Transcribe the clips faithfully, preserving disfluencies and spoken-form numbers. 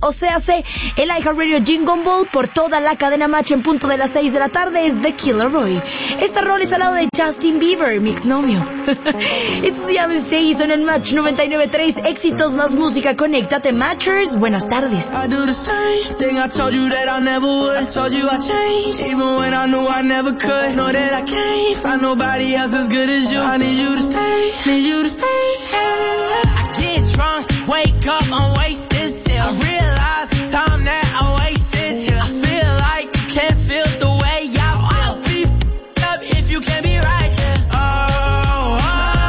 o sea, se el iHeartRadio Jingle Ball por toda la cadena Match en punto de las seis de la tarde es The Killer Roy. Esta rol es al lado de Justin Bieber, mi exnovio. Esto se llama seis en el Match noventa y nueve punto tres, éxitos más música, conéctate Matchers, buenas tardes. I do the same thing I told you that I never would. I told you I changed, even when I knew I never could. Know that I can't find nobody else as good as you. I need you to stay, need you to stay. I get drunk, wake up, I'm wasted still. I realize the time that I wasted here. I feel like you can't feel the way I feel. I'll be f***ed up if you can't be right here. Oh, oh,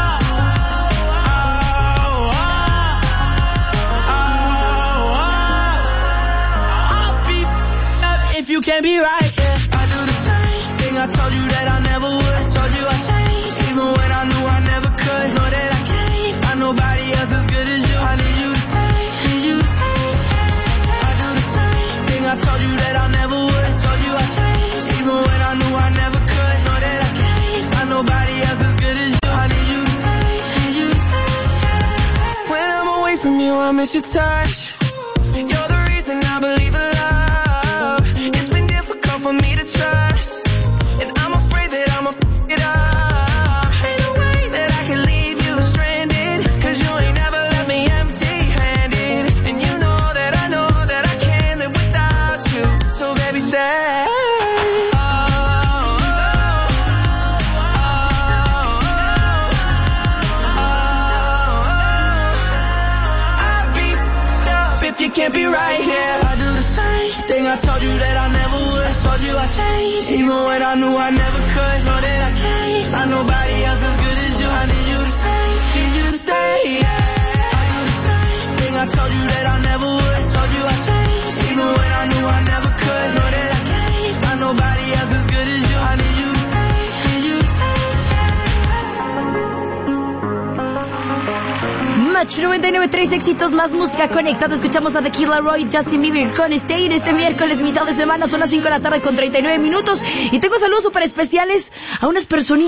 oh, oh, oh, oh. I'll be f***ed up if you can't be right here. I do the same thing I told you that I never would. I told you I changed, even when I knew I never could. Know that I can't find nobody else as good as you. I need you to stay, need you to stay. I do the same thing I told you that I never would. I told you I changed, even when I knew I never could. Know that I can't find nobody else as good as you. I need you to stay, need you to stay. When I'm away from you, I miss your touch. You're the reason I believe in love. It's been difficult for me to trust, and I'm afraid that I'ma f*** it up. Ain't no way that I can leave you stranded, cause you ain't never left me empty-handed. And you know that I know that I can't live without you. So baby, stay. Oh, oh, oh, oh. I'd be f***ed up if you can't be right here. I do the same thing I told you that I never would. I told you I changed, even when I knew I never could. Know that I can't find nobody else as good as you. I need you to stay, need you to stay. Yeah. I do the same thing I told you that I never would. I told you I changed, even when I knew I never could. Know that I can't find nobody else as good as you. I need you to stay, need you to stay. Match noventa y nueve punto tres, éxitos más música conectada. Escuchamos a The Killer Roy, Justin Bieber con Stay en este miércoles, mitad de semana. Son las cinco de la tarde con treinta y nueve minutos. Y tengo saludos súper especiales a unas personitas